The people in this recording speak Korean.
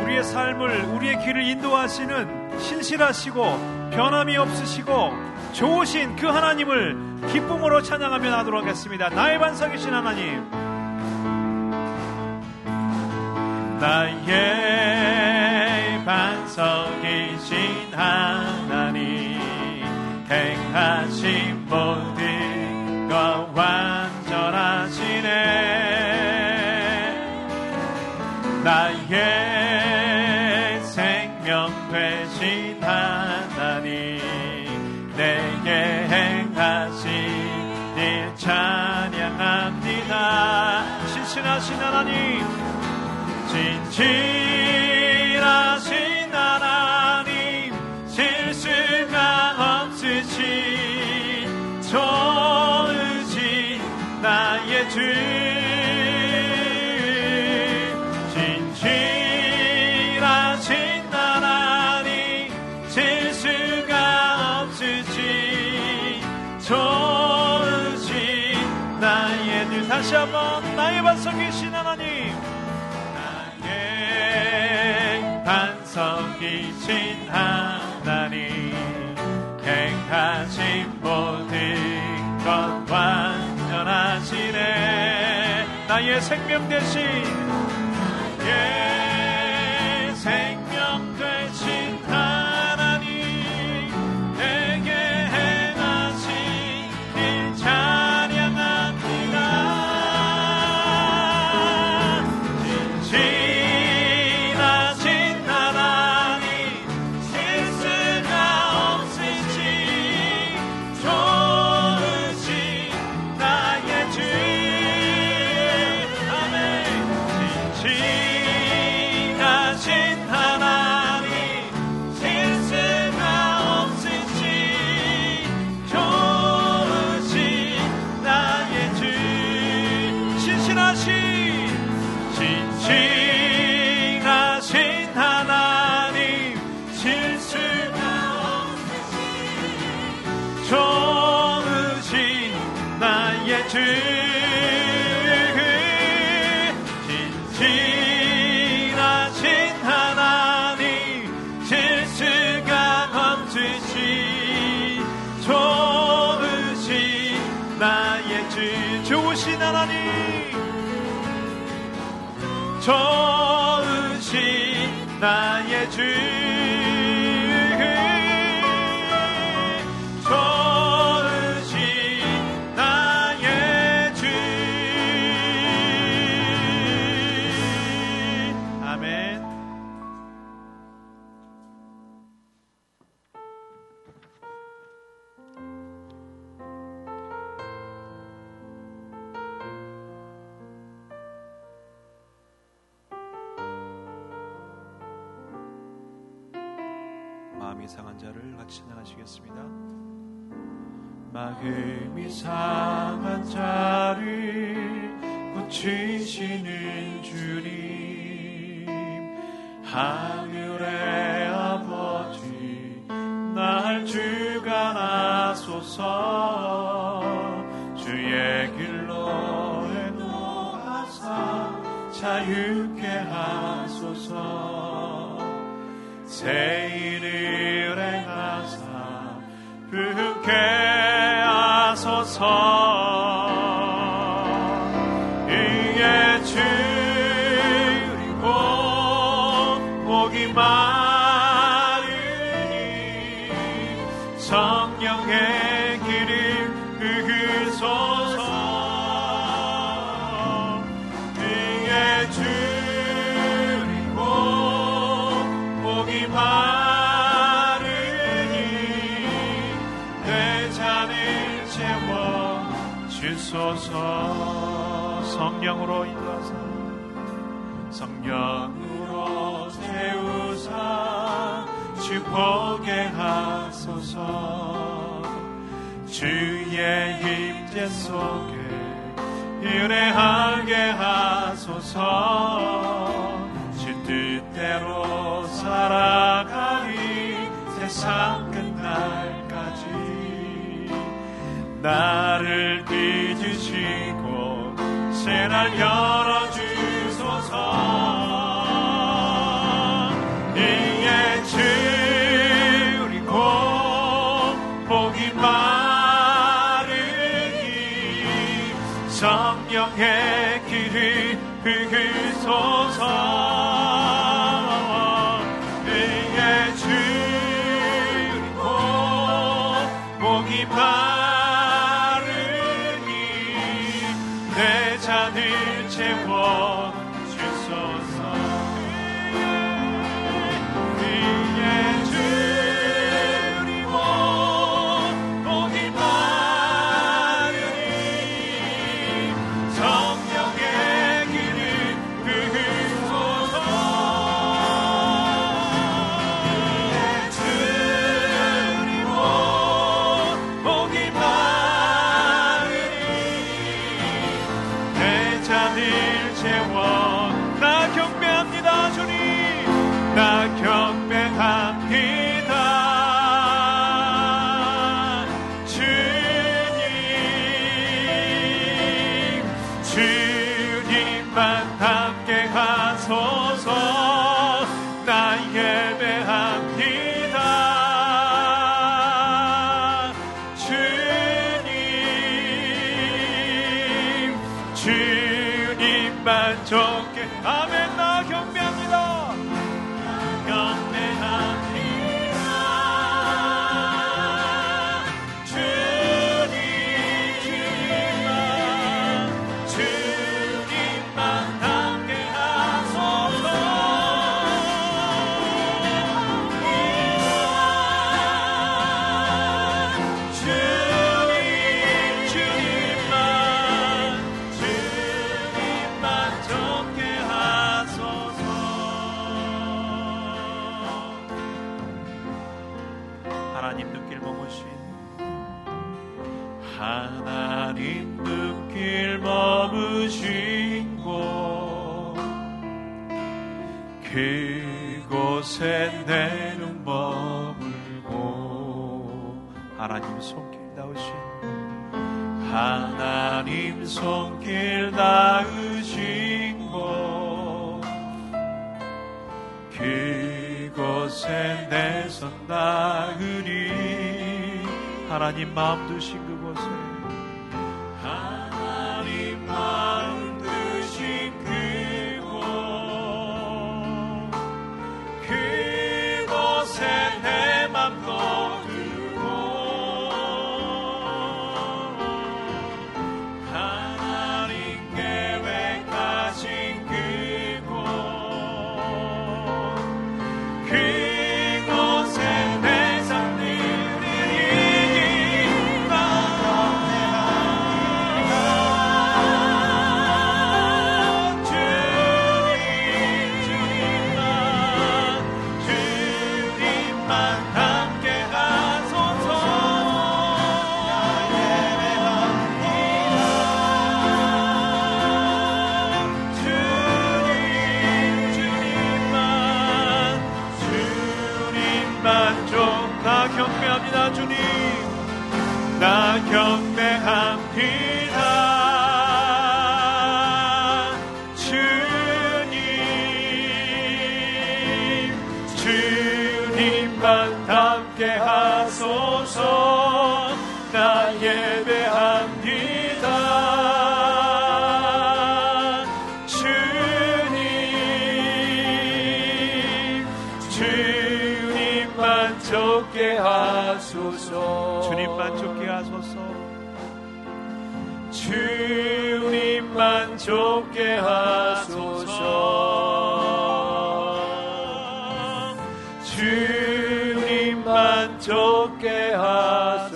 우리의 삶을, 우리의 길을 인도하시는 신실하시고 변함이 없으시고 좋으신 그 하나님을 기쁨으로 찬양하며 나도록 하겠습니다. 나의 반석이신 하나님, 나의 반석이신 하나님, 행하신 모든 것 완전하시네. 나의 생명 되신 하나님, 내게 행하신 일 찬양합니다. 신실하신 하나님, 진실하신 하나님, 실수가 없으신 좋으신 나의 주, 진실하신 하나님, 실수가 없으신 좋으신 나의 주. 다시 한번, 나의 반석이신 하나님, 반석이신 하나님, 행하신 모든 것 완전하시네. 나의 생명 되신, 나의 생명 되신 하나님, 내게 행하신 일 찬양합니다. 진실하신 하나님, 실수가 없으신 좋으신 나의 주. 좋으신 하나님, 좋으신 나의 주, 마음이 상한 자를 같이 찬양하시겠습니다. 마음이 상한 자를 고치시는 주님, 하늘의 아버지 날 주관하소서. 주의 길로 인도하사 자유케 하소서. 새 일을 행하사 부흥케 하소서. 이에 주리고 복이 많으니 성령의 길을 부으소서. 이에 주리고 복이 많으니 내 잔을 채워 주소서. 성령으로 인도하사 성령으로 채우사 주보게 하소서. 주의 임재 속에 은혜하게 하소서. 주 뜻대로 살아가리 세상 끝날까지. 나를 빚으시고 새날 열어주소서. 주님만 좋게. 아멘. 나 경배합니다. 경배합니다. 주님만 함께 하소서. 하나님 눈길 머무신 곳 그곳에 내 눈 머물고 하나님 손길 닿으신 하나님 손길 닿으신 곳 그곳에 내 손 닿으리. 하나님 마음 두신 그곳에 하나님 마음 두신 그곳에 내 맘도 두고 하나님 계획하신 그곳에 내 삶 드리니 경배합니다. 주님 나 경배합니다. 주님만 함께 하소서. 나 예배합니다. 주님만 좋게 하소서. 주님만 좋게 하소서. 주님만 좋게 하소서. 주님만 좋게 하소서.